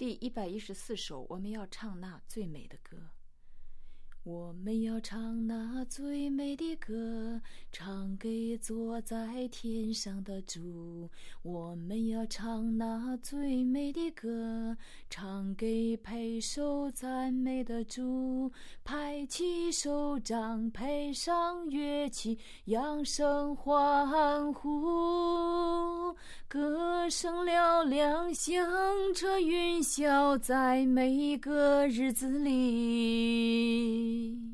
第114首，我们要唱那最美的歌。我们要唱那最美的歌，唱给坐在天上的主。我们要唱那最美的歌，唱给配受赞美的主。拍起手掌，配上乐器，扬声欢呼。歌声嘹亮，响彻云霄，在每一个日子里。